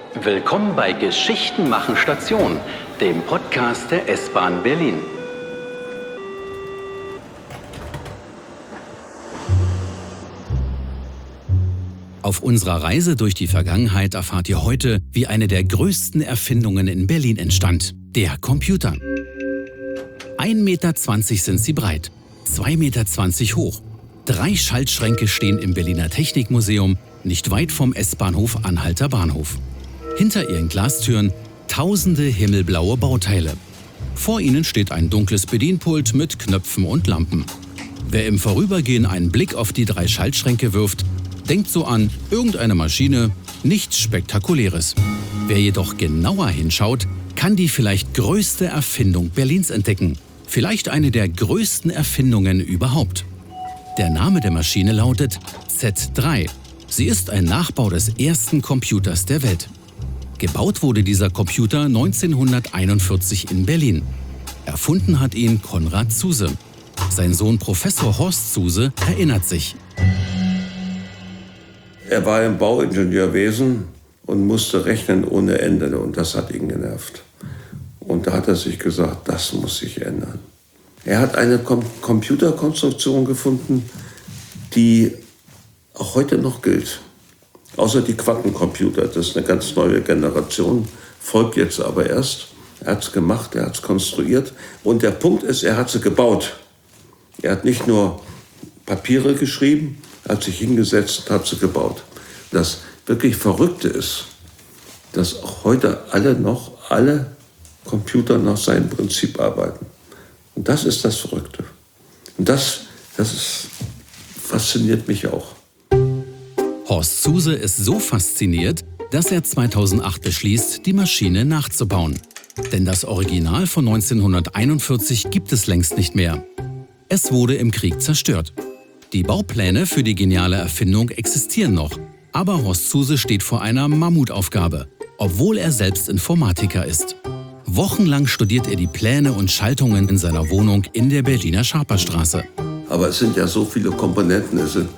Willkommen bei Geschichten machen Station, dem Podcast der S-Bahn Berlin. Auf unserer Reise durch die Vergangenheit erfahrt ihr heute, wie eine der größten Erfindungen in Berlin entstand: der Computer. 1,20 Meter sind sie breit, 2,20 Meter hoch. 3 Schaltschränke stehen im Berliner Technikmuseum, nicht weit vom S-Bahnhof Anhalter Bahnhof. Hinter ihren Glastüren tausende himmelblaue Bauteile. Vor ihnen steht ein dunkles Bedienpult mit Knöpfen und Lampen. Wer im Vorübergehen einen Blick auf die 3 Schaltschränke wirft, denkt so an irgendeine Maschine, nichts Spektakuläres. Wer jedoch genauer hinschaut, kann die vielleicht größte Erfindung Berlins entdecken. Vielleicht eine der größten Erfindungen überhaupt. Der Name der Maschine lautet Z3. Sie ist ein Nachbau des ersten Computers der Welt. Gebaut wurde dieser Computer 1941 in Berlin. Erfunden hat ihn Konrad Zuse. Sein Sohn Professor Horst Zuse erinnert sich. Er war im Bauingenieurwesen und musste rechnen ohne Ende, und das hat ihn genervt. Und da hat er sich gesagt, das muss sich ändern. Er hat eine Computerkonstruktion gefunden, die auch heute noch gilt. Außer die Quantencomputer, das ist eine ganz neue Generation, folgt jetzt aber erst. Er hat es gemacht, er hat es konstruiert. Und der Punkt ist, er hat sie gebaut. Er hat nicht nur Papiere geschrieben, er hat sich hingesetzt und hat sie gebaut. Das wirklich Verrückte ist, dass auch heute alle Computer nach seinem Prinzip arbeiten. Und das ist das Verrückte. Und das fasziniert mich auch. Horst Zuse ist so fasziniert, dass er 2008 beschließt, die Maschine nachzubauen. Denn das Original von 1941 gibt es längst nicht mehr. Es wurde im Krieg zerstört. Die Baupläne für die geniale Erfindung existieren noch, aber Horst Zuse steht vor einer Mammutaufgabe, obwohl er selbst Informatiker ist. Wochenlang studiert er die Pläne und Schaltungen in seiner Wohnung in der Berliner Schaperstraße. Aber es sind ja so viele Komponenten, es sind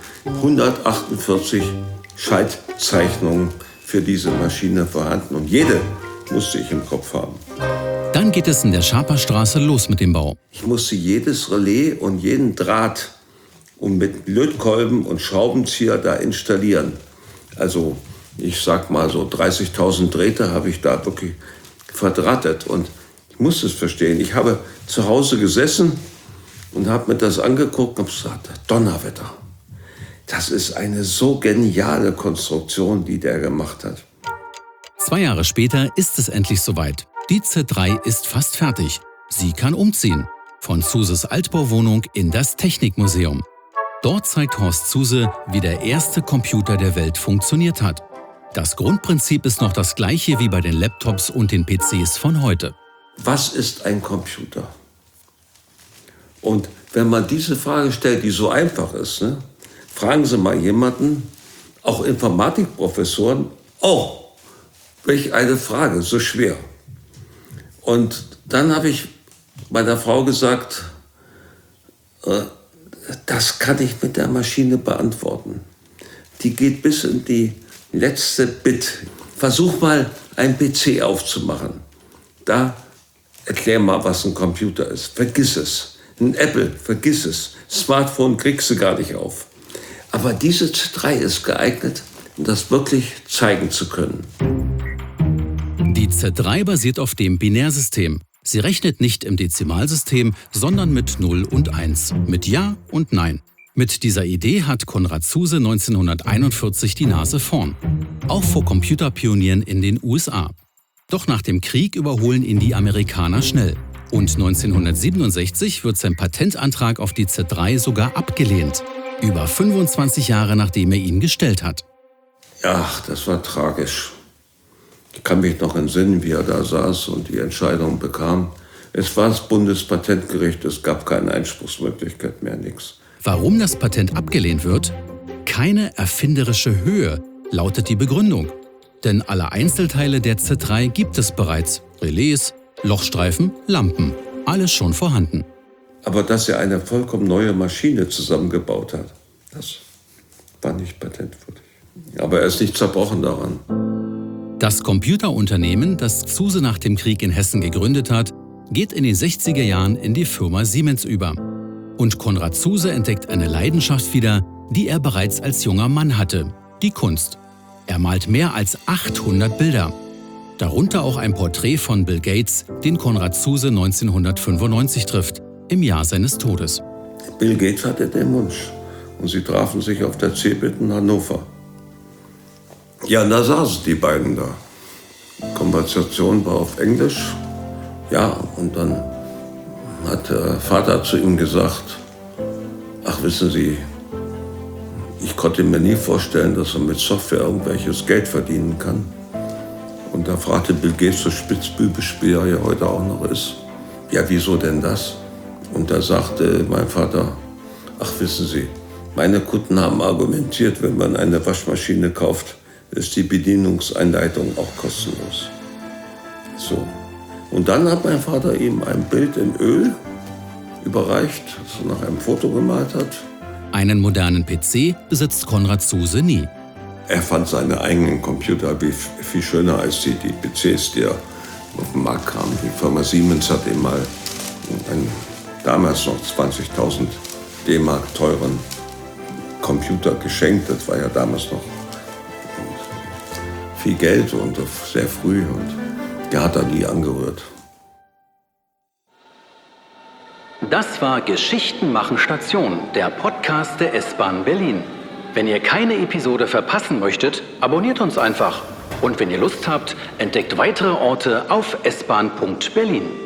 148 Schaltzeichnungen für diese Maschine vorhanden und jede musste ich im Kopf haben. Dann geht es in der Schaperstraße los mit dem Bau. Ich musste jedes Relais und jeden Draht und mit Lötkolben und Schraubenzieher da installieren. Also ich sag mal so 30.000 Drähte habe ich da wirklich verdrahtet und ich musste es verstehen. Ich habe zu Hause gesessen und habe mir das angeguckt und gesagt, Donnerwetter, das ist eine so geniale Konstruktion, die der gemacht hat. 2 Jahre später ist es endlich soweit. Die Z3 ist fast fertig. Sie kann umziehen. Von Zuses Altbauwohnung in das Technikmuseum. Dort zeigt Horst Zuse, wie der erste Computer der Welt funktioniert hat. Das Grundprinzip ist noch das gleiche wie bei den Laptops und den PCs von heute. Was ist ein Computer? Und wenn man diese Frage stellt, die so einfach ist, fragen Sie mal jemanden, auch Informatikprofessoren, welch eine Frage, so schwer. Und dann habe ich meiner Frau gesagt, das kann ich mit der Maschine beantworten. Die geht bis in die letzte Bit. Versuch mal, einen PC aufzumachen. Da erklär mal, was ein Computer ist. Vergiss es. Ein Apple, vergiss es. Smartphone kriegst du gar nicht auf. Aber diese Z3 ist geeignet, um das wirklich zeigen zu können. Die Z3 basiert auf dem Binärsystem. Sie rechnet nicht im Dezimalsystem, sondern mit 0 und 1, mit Ja und Nein. Mit dieser Idee hat Konrad Zuse 1941 die Nase vorn. Auch vor Computerpionieren in den USA. Doch nach dem Krieg überholen ihn die Amerikaner schnell. Und 1967 wird sein Patentantrag auf die Z3 sogar abgelehnt. Über 25 Jahre nachdem er ihn gestellt hat. Ach, das war tragisch. Ich kann mich noch entsinnen, wie er da saß und die Entscheidung bekam. Es war das Bundespatentgericht, es gab keine Einspruchsmöglichkeit mehr, nichts. Warum das Patent abgelehnt wird? Keine erfinderische Höhe, lautet die Begründung. Denn alle Einzelteile der Z3 gibt es bereits. Relais, Lochstreifen, Lampen, alles schon vorhanden. Aber dass er eine vollkommen neue Maschine zusammengebaut hat, das war nicht patentwürdig. Aber er ist nicht zerbrochen daran. Das Computerunternehmen, das Zuse nach dem Krieg in Hessen gegründet hat, geht in den 60er Jahren in die Firma Siemens über. Und Konrad Zuse entdeckt eine Leidenschaft wieder, die er bereits als junger Mann hatte: die Kunst. Er malt mehr als 800 Bilder. Darunter auch ein Porträt von Bill Gates, den Konrad Zuse 1995 trifft, im Jahr seines Todes. Bill Gates hatte den Wunsch und sie trafen sich auf der CeBIT in Hannover. Ja, da saßen die beiden da. Die Konversation war auf Englisch. Ja, und dann hat der Vater zu ihm gesagt: Ach, wissen Sie, ich konnte mir nie vorstellen, dass man mit Software irgendwelches Geld verdienen kann. Und da fragte Bill Gates, so spitzbübisch wie er ja heute auch noch ist: Ja, wieso denn das? Und da sagte mein Vater: Ach, wissen Sie, meine Kunden haben argumentiert, wenn man eine Waschmaschine kauft, ist die Bedienungseinleitung auch kostenlos. So. Und dann hat mein Vater ihm ein Bild in Öl überreicht, das er nach einem Foto gemalt hat. Einen modernen PC besitzt Konrad Zuse nie. Er fand seine eigenen Computer viel schöner als die PCs, die auf den Markt kamen. Die Firma Siemens hat ihm mal einen damals noch 20.000 D-Mark teuren Computer geschenkt. Das war ja damals noch viel Geld und sehr früh. Und der hat er nie angerührt. Das war Geschichten machen Station, der Podcast der S-Bahn Berlin. Wenn ihr keine Episode verpassen möchtet, abonniert uns einfach. Und wenn ihr Lust habt, entdeckt weitere Orte auf s-bahn.berlin.